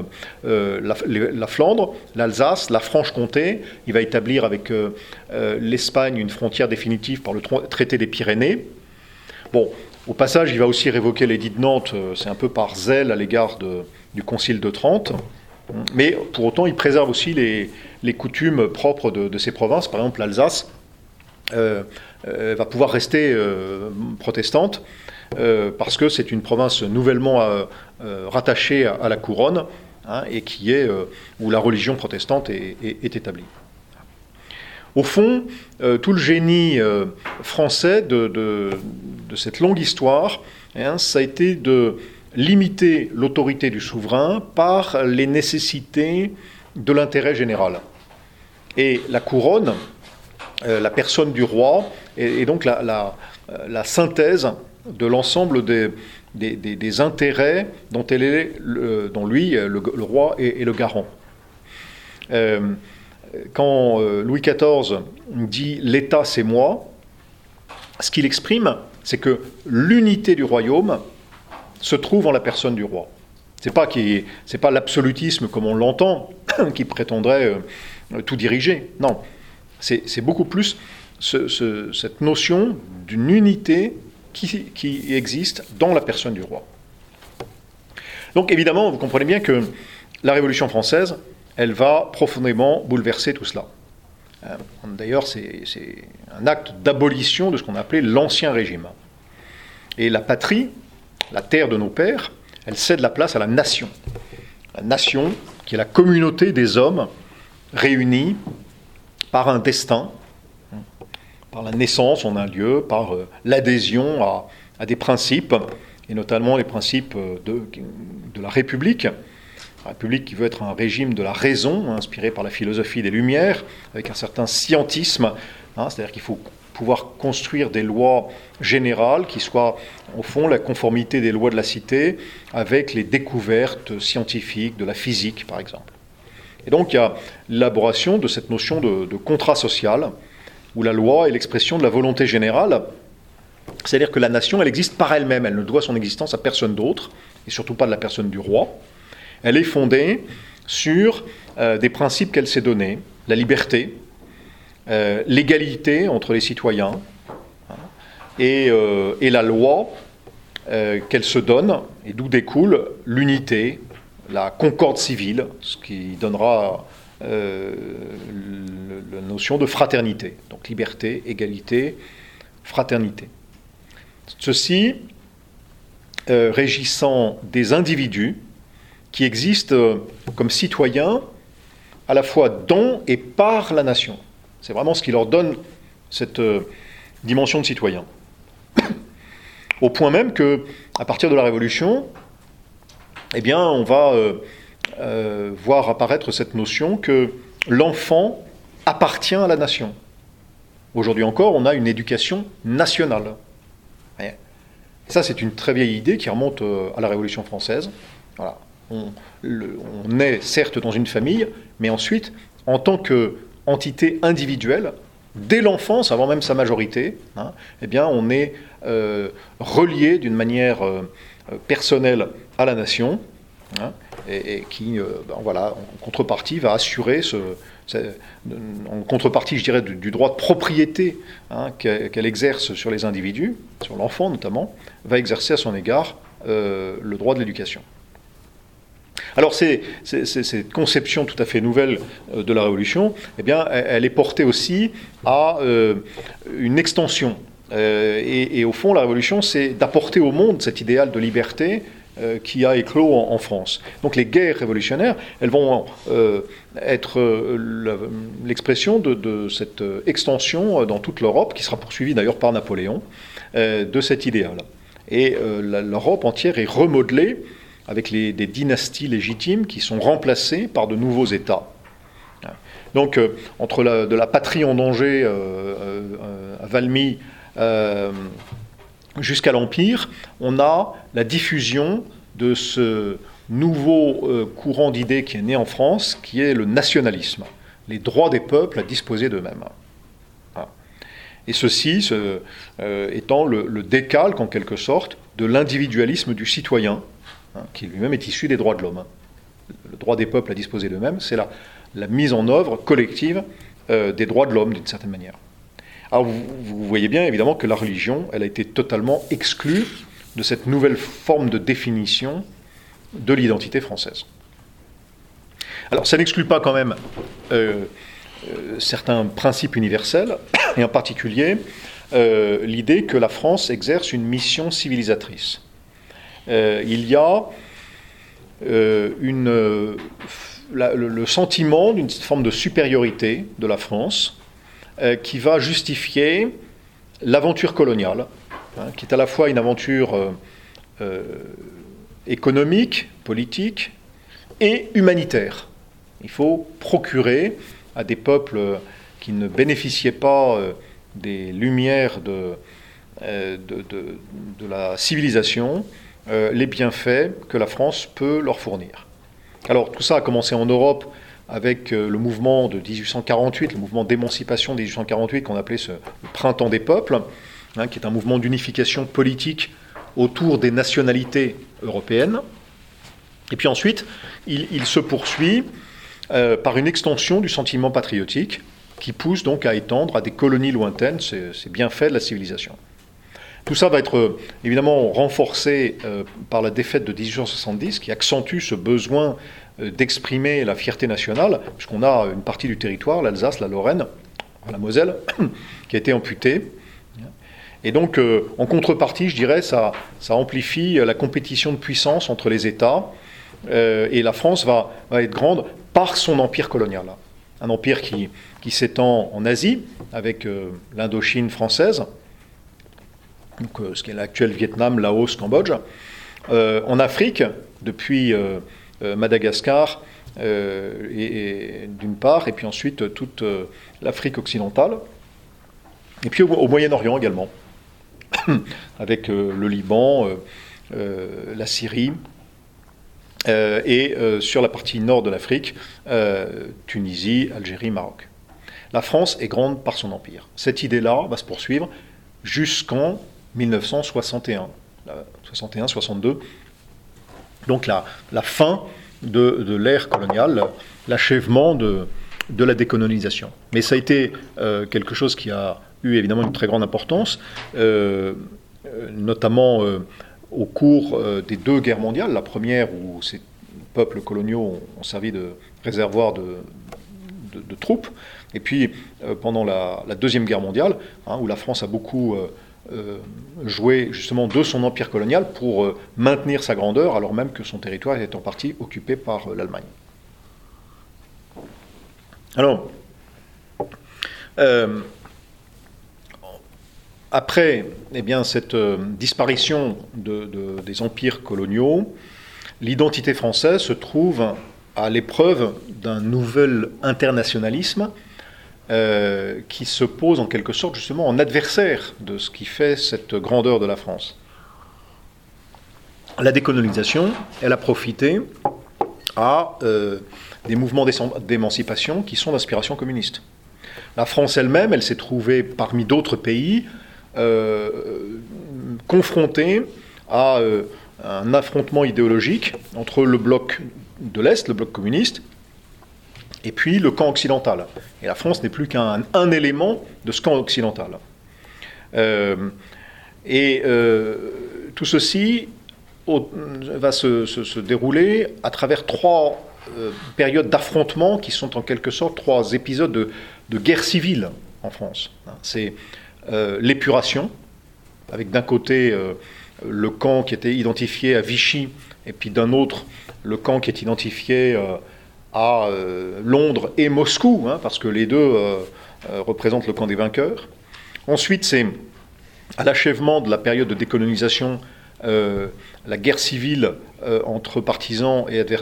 la Flandre, l'Alsace, la Franche-Comté. Il va établir avec l'Espagne une frontière définitive par le traité des Pyrénées. Bon, au passage, il va aussi révoquer l'édit de Nantes, c'est un peu par zèle à l'égard du Concile de Trente. Mais pour autant, il préserve aussi les coutumes propres de ces provinces. Par exemple, l'Alsace va pouvoir rester protestante parce que c'est une province nouvellement rattachée à la couronne et qui est où la religion protestante est établie. Au fond, tout le génie français de cette longue histoire, ça a été de limiter l'autorité du souverain par les nécessités de l'intérêt général. Et la couronne, la personne du roi, est donc la synthèse de l'ensemble des intérêts dont lui, le roi, est le garant. Quand Louis XIV dit « l'État, c'est moi », ce qu'il exprime, c'est que l'unité du royaume se trouve en la personne du roi. C'est pas l'absolutisme comme on l'entend, qui prétendrait tout diriger. Non, c'est beaucoup plus cette notion d'une unité qui existe dans la personne du roi. Donc évidemment, vous comprenez bien que la Révolution française, elle va profondément bouleverser tout cela. D'ailleurs, c'est un acte d'abolition de ce qu'on appelait l'Ancien Régime. Et la patrie, la terre de nos pères, elle cède la place à la nation. La nation, qui est la communauté des hommes réunis par un destin, par la naissance en un lieu, par l'adhésion à des principes, et notamment les principes de la République. La République qui veut être un régime de la raison, inspiré par la philosophie des Lumières, avec un certain scientisme, c'est-à-dire qu'il faut pouvoir construire des lois générales qui soient, au fond, la conformité des lois de la cité avec les découvertes scientifiques de la physique, par exemple. Et donc, il y a l'élaboration de cette notion de contrat social, où la loi est l'expression de la volonté générale, c'est-à-dire que la nation, elle existe par elle-même, elle ne doit son existence à personne d'autre, et surtout pas de la personne du roi. Elle est fondée sur des principes qu'elle s'est donnés, la liberté, l'égalité entre les citoyens, et la loi qu'elle se donne, et d'où découle l'unité, la concorde civile, ce qui donnera la notion de fraternité. Donc liberté, égalité, fraternité. Ceci régissant des individus qui existent comme citoyens à la fois dans et par la nation. C'est vraiment ce qui leur donne cette dimension de citoyen. Au point même que, à partir de la Révolution, eh bien, on va voir apparaître cette notion que l'enfant appartient à la nation. Aujourd'hui encore, on a une éducation nationale. Et ça, c'est une très vieille idée qui remonte à la Révolution française. Voilà. On naît certes dans une famille, mais ensuite, en tant qu'entité individuelle, dès l'enfance, avant même sa majorité, eh bien, on est relié d'une manière personnelle à la nation, et qui, voilà, en contrepartie, va assurer en contrepartie, je dirais, du droit de propriété qu'elle exerce sur les individus, sur l'enfant notamment, va exercer à son égard le droit de l'éducation. Alors cette conception tout à fait nouvelle de la Révolution, eh bien, elle est portée aussi à une extension. Et au fond, la Révolution, c'est d'apporter au monde cet idéal de liberté qui a éclos en France. Donc les guerres révolutionnaires, elles vont être l'expression de cette extension dans toute l'Europe, qui sera poursuivie d'ailleurs par Napoléon, de cet idéal. Et l'Europe entière est remodelée avec des dynasties légitimes qui sont remplacées par de nouveaux États. Donc, entre de la patrie en danger à Valmy jusqu'à l'Empire, on a la diffusion de ce nouveau courant d'idées qui est né en France, qui est le nationalisme, les droits des peuples à disposer d'eux-mêmes. Et ceci étant le décalque, en quelque sorte, de l'individualisme du citoyen, qui lui-même est issu des droits de l'homme. Le droit des peuples à disposer d'eux-mêmes, c'est la mise en œuvre collective des droits de l'homme, d'une certaine manière. Alors vous voyez bien, évidemment, que la religion, elle a été totalement exclue de cette nouvelle forme de définition de l'identité française. Alors ça n'exclut pas quand même certains principes universels, et en particulier l'idée que la France exerce une mission civilisatrice. Il y a le sentiment d'une forme de supériorité de la France qui va justifier l'aventure coloniale, qui est à la fois une aventure économique, politique et humanitaire. Il faut procurer à des peuples qui ne bénéficiaient pas des lumières de la civilisation les bienfaits que la France peut leur fournir. Alors tout ça a commencé en Europe avec le mouvement de 1848, le mouvement d'émancipation de 1848 qu'on appelait le Printemps des peuples, qui est un mouvement d'unification politique autour des nationalités européennes. Et puis ensuite, il se poursuit par une extension du sentiment patriotique qui pousse donc à étendre à des colonies lointaines ces bienfaits de la civilisation. Tout ça va être évidemment renforcé par la défaite de 1870, qui accentue ce besoin d'exprimer la fierté nationale, puisqu'on a une partie du territoire, l'Alsace, la Lorraine, la Moselle, qui a été amputée. Et donc, en contrepartie, je dirais, ça amplifie la compétition de puissance entre les États, et la France va être grande par son empire colonial. Un empire qui s'étend en Asie, avec l'Indochine française, donc, ce qui est l'actuel Vietnam, Laos, Cambodge, en Afrique, depuis Madagascar, d'une part, et puis ensuite toute l'Afrique occidentale, et puis au Moyen-Orient également, avec le Liban, la Syrie, et sur la partie nord de l'Afrique, Tunisie, Algérie, Maroc. La France est grande par son empire. Cette idée-là va se poursuivre jusqu'en 1961, 61-62, donc la fin de l'ère coloniale, l'achèvement de la décolonisation. Mais ça a été quelque chose qui a eu évidemment une très grande importance, notamment au cours des deux guerres mondiales. La première où ces peuples coloniaux ont servi de réservoir de troupes, et puis pendant la Deuxième Guerre mondiale, où la France a beaucoup joué justement de son empire colonial pour maintenir sa grandeur, alors même que son territoire était en partie occupé par l'Allemagne. Alors, après cette disparition des empires coloniaux, l'identité française se trouve à l'épreuve d'un nouvel internationalisme qui se pose en quelque sorte justement en adversaire de ce qui fait cette grandeur de la France. La décolonisation, elle a profité à des mouvements d'émancipation qui sont d'inspiration communiste. La France elle-même, elle s'est trouvée parmi d'autres pays confrontée à un affrontement idéologique entre le bloc de l'Est, le bloc communiste, et puis le camp occidental. Et la France n'est plus qu'un élément de ce camp occidental. Tout ceci va se dérouler à travers trois périodes d'affrontement qui sont en quelque sorte trois épisodes de guerre civile en France. C'est l'épuration, avec d'un côté le camp qui était identifié à Vichy, et puis d'un autre le camp qui est identifié à Londres et Moscou, parce que les deux représentent le camp des vainqueurs. Ensuite, c'est à l'achèvement de la période de décolonisation, la guerre civile entre partisans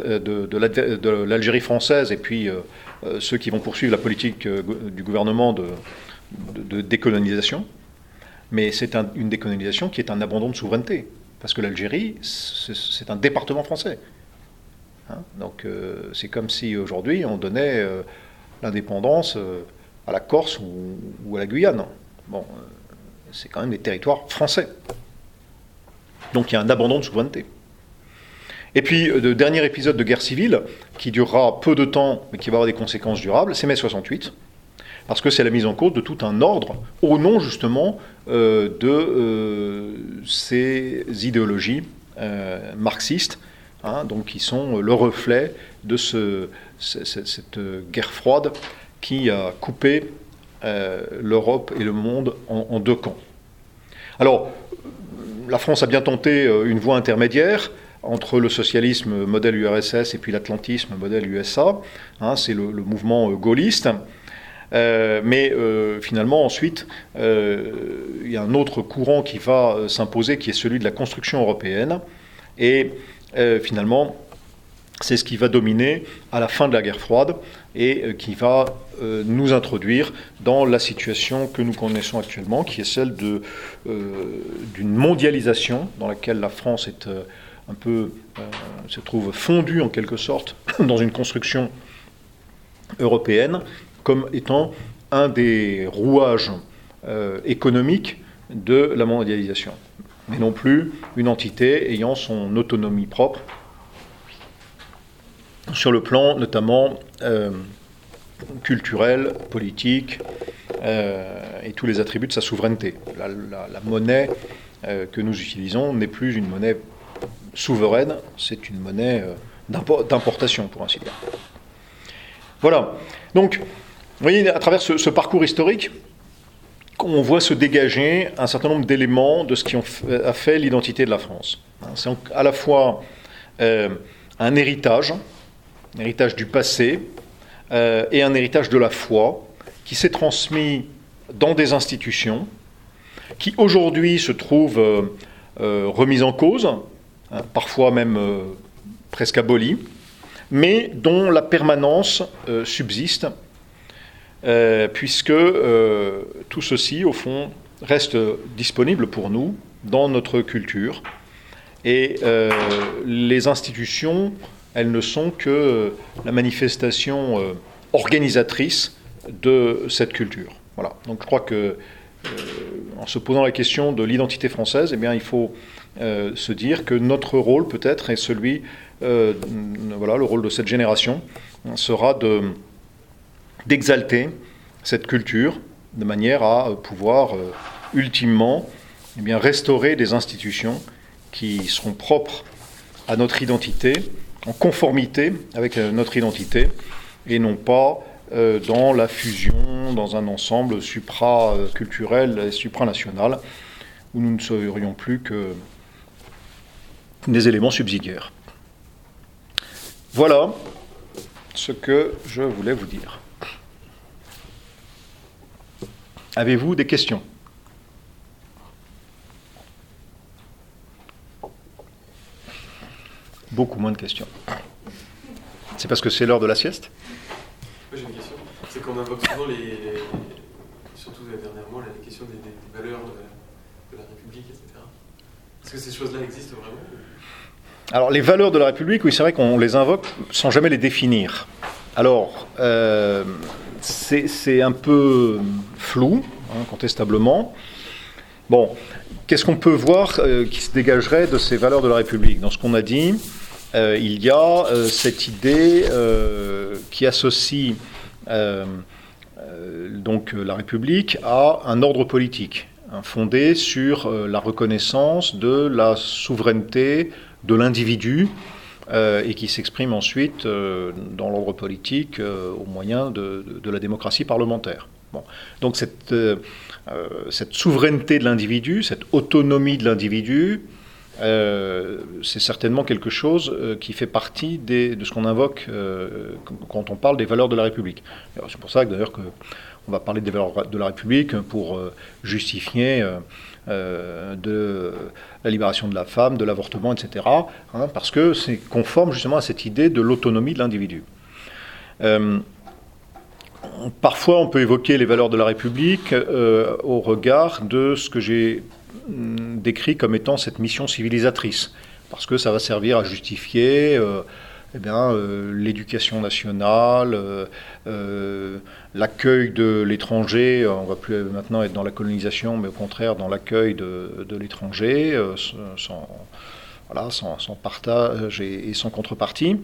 de l'Algérie française et puis ceux qui vont poursuivre la politique du gouvernement de décolonisation. Mais c'est une décolonisation qui est un abandon de souveraineté, parce que l'Algérie, c'est un département français. Donc c'est comme si aujourd'hui on donnait l'indépendance à la Corse ou à la Guyane. Bon, c'est quand même des territoires français. Donc il y a un abandon de souveraineté. Et puis le dernier épisode de guerre civile, qui durera peu de temps, mais qui va avoir des conséquences durables, c'est mai 68, parce que c'est la mise en cause de tout un ordre, au nom justement de ces idéologies marxistes, donc qui sont le reflet de cette guerre froide qui a coupé l'Europe et le monde en deux camps. Alors, la France a bien tenté une voie intermédiaire entre le socialisme modèle URSS et puis l'atlantisme modèle USA, c'est le mouvement gaulliste. Mais finalement, ensuite, il y a un autre courant qui va s'imposer, qui est celui de la construction européenne. Et finalement, c'est ce qui va dominer à la fin de la guerre froide et qui va nous introduire dans la situation que nous connaissons actuellement, qui est celle d'une mondialisation dans laquelle la France est un peu, se trouve fondue en quelque sorte dans une construction européenne, comme étant un des rouages économiques de la mondialisation, mais non plus une entité ayant son autonomie propre, sur le plan notamment culturelle, politique, et tous les attributs de sa souveraineté. La monnaie que nous utilisons n'est plus une monnaie souveraine, c'est une monnaie d'importation, pour ainsi dire. Voilà. Donc, vous voyez, à travers ce parcours historique, on voit se dégager un certain nombre d'éléments de ce qui a fait l'identité de la France. C'est à la fois un héritage du passé, et un héritage de la foi, qui s'est transmis dans des institutions, qui aujourd'hui se trouvent remises en cause, parfois même presque abolies, mais dont la permanence subsiste, puisque tout ceci, au fond, reste disponible pour nous dans notre culture. Et les institutions, elles ne sont que la manifestation organisatrice de cette culture. Voilà. Donc je crois que, en se posant la question de l'identité française, eh bien, il faut se dire que notre rôle, peut-être, est celui, voilà, le rôle de cette génération, sera d'exalter cette culture de manière à pouvoir ultimement, eh bien, restaurer des institutions qui seront propres à notre identité, en conformité avec notre identité, et non pas dans la fusion, dans un ensemble supraculturel et supranational, où nous ne serions plus que des éléments subsidiaires. Voilà ce que je voulais vous dire. Avez-vous des questions ? Beaucoup moins de questions. C'est parce que c'est l'heure de la sieste ? Moi j'ai une question. C'est qu'on invoque souvent surtout dernièrement, les questions des valeurs de la République, etc. Est-ce que ces choses-là existent vraiment ? Alors les valeurs de la République, oui, c'est vrai qu'on les invoque sans jamais les définir. Alors, c'est un peu flou, contestablement. Bon, qu'est-ce qu'on peut voir qui se dégagerait de ces valeurs de la République ? Dans ce qu'on a dit, il y a cette idée qui associe donc la République à un ordre politique, fondé sur la reconnaissance de la souveraineté de l'individu, et qui s'exprime ensuite dans l'ordre politique au moyen de la démocratie parlementaire. Bon. Donc cette souveraineté de l'individu, cette autonomie de l'individu, c'est certainement quelque chose qui fait partie de ce qu'on invoque quand on parle des valeurs de la République. Alors, c'est pour ça que d'ailleurs on va parler des valeurs de la République pour justifier de la libération de la femme, de l'avortement, etc., parce que c'est conforme justement à cette idée de l'autonomie de l'individu. Parfois, on peut évoquer les valeurs de la République au regard de ce que j'ai décrit comme étant cette mission civilisatrice, parce que ça va servir à justifier l'éducation nationale, l'accueil de l'étranger. On ne va plus maintenant être dans la colonisation, mais au contraire dans l'accueil de l'étranger, sans partage et sans contrepartie.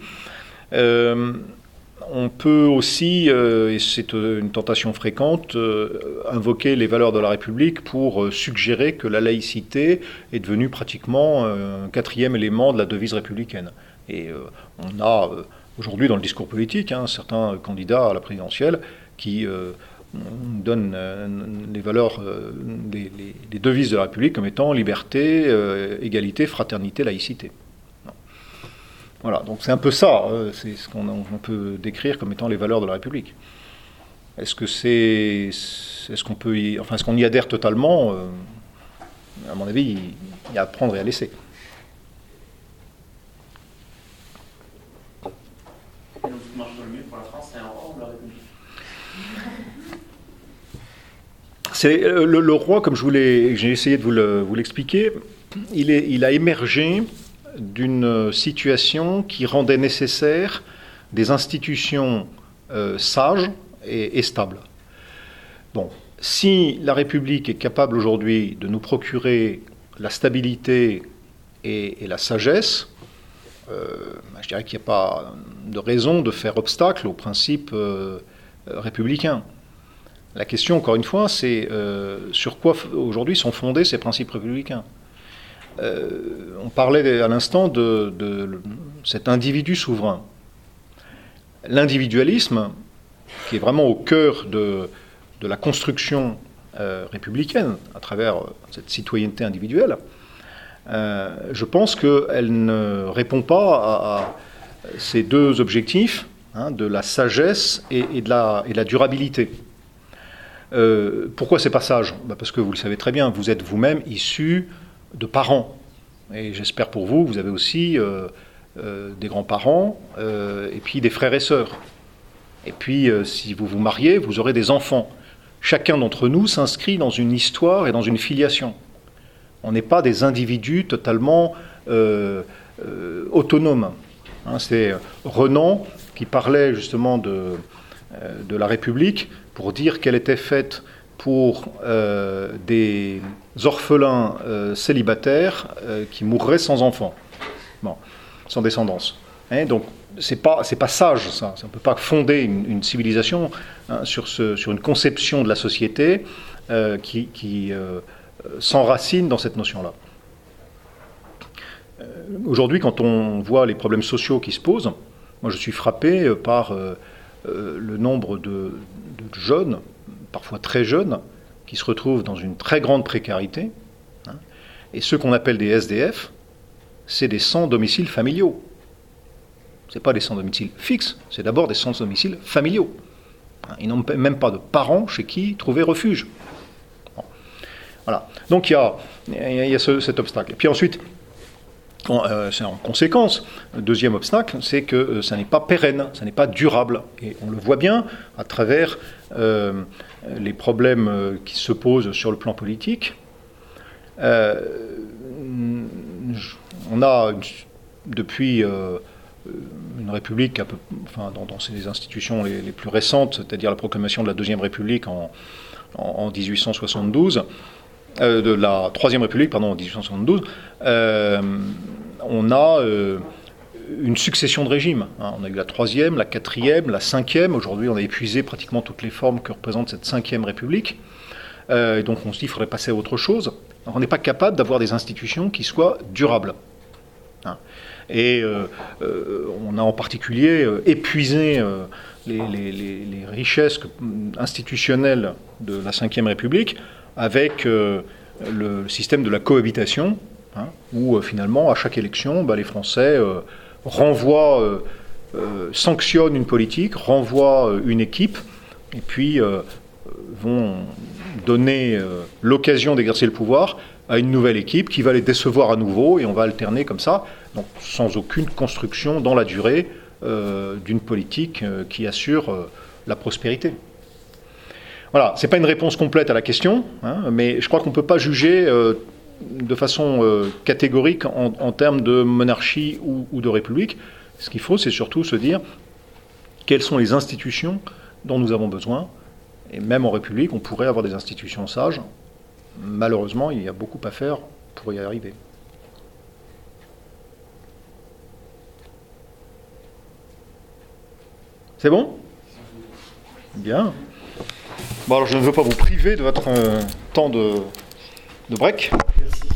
On peut aussi, et c'est une tentation fréquente, invoquer les valeurs de la République pour suggérer que la laïcité est devenue pratiquement un quatrième élément de la devise républicaine. Et on a aujourd'hui dans le discours politique certains candidats à la présidentielle qui donnent les valeurs, les devises de la République comme étant liberté, égalité, fraternité, laïcité. Voilà, donc c'est un peu ça, c'est ce qu'on peut décrire comme étant les valeurs de la République. Est-ce qu'on y adhère totalement ? À mon avis, il y a à prendre et à laisser. Ce qui marche le mieux pour la France, c'est un roi ou la République ? C'est le roi, comme j'ai essayé de vous l'expliquer, il a émergé d'une situation qui rendait nécessaire des institutions sages et stables. Bon, si la République est capable aujourd'hui de nous procurer la stabilité et la sagesse, je dirais qu'il n'y a pas de raison de faire obstacle au principe républicains. La question, encore une fois, c'est sur quoi aujourd'hui sont fondés ces principes républicains. On parlait à l'instant de cet individu souverain. L'individualisme, qui est vraiment au cœur de la construction républicaine, à travers cette citoyenneté individuelle, je pense qu'elle ne répond pas à ces deux objectifs, de la sagesse et de la durabilité. Pourquoi ces passages ? Parce que vous le savez très bien, vous êtes vous-même issu de parents. Et j'espère pour vous, vous avez aussi des grands-parents et puis des frères et sœurs. Et puis, si vous vous mariez, vous aurez des enfants. Chacun d'entre nous s'inscrit dans une histoire et dans une filiation. On n'est pas des individus totalement autonomes. C'est Renan qui parlait justement de la République pour dire qu'elle était faite pour des orphelins célibataires qui mourraient sans enfants, sans descendance. Donc, c'est pas sage, ça. On ne peut pas fonder une civilisation sur une conception de la société qui s'enracine dans cette notion-là. Aujourd'hui, quand on voit les problèmes sociaux qui se posent, moi je suis frappé par le nombre de jeunes, parfois très jeunes, qui se retrouvent dans une très grande précarité. Et ceux qu'on appelle des SDF, c'est des sans-domicile familiaux. Ce n'est pas des sans-domicile fixes, c'est d'abord des sans-domicile familiaux. Ils n'ont même pas de parents chez qui trouver refuge. Bon. Voilà. Donc il y a cet obstacle. Et puis ensuite, c'est en conséquence, le deuxième obstacle, c'est que ça n'est pas pérenne, ça n'est pas durable. Et on le voit bien à travers les problèmes qui se posent sur le plan politique. On a, depuis une république, dans ses institutions les plus récentes, c'est-à-dire la proclamation de la Deuxième République en 1872, de la Troisième République, pardon, en 1872, on a une succession de régimes. On a eu la Troisième, la Quatrième, la Cinquième. Aujourd'hui, on a épuisé pratiquement toutes les formes que représente cette Cinquième République. Et donc, on se dit qu'il faudrait passer à autre chose. Donc, on n'est pas capable d'avoir des institutions qui soient durables. Et on a en particulier épuisé les richesses institutionnelles de la Cinquième République avec le système de la cohabitation, où finalement, à chaque élection, les Français renvoient, sanctionnent une politique, renvoient une équipe, et puis vont donner l'occasion d'exercer le pouvoir à une nouvelle équipe qui va les décevoir à nouveau, et on va alterner comme ça, donc sans aucune construction dans la durée d'une politique qui assure la prospérité. Voilà, ce n'est pas une réponse complète à la question, mais je crois qu'on ne peut pas juger de façon catégorique en termes de monarchie ou de république. Ce qu'il faut, c'est surtout se dire quelles sont les institutions dont nous avons besoin. Et même en république, on pourrait avoir des institutions sages. Malheureusement, il y a beaucoup à faire pour y arriver. C'est bon ? Bien. Bon, alors je ne veux pas vous priver de votre temps de break. Merci.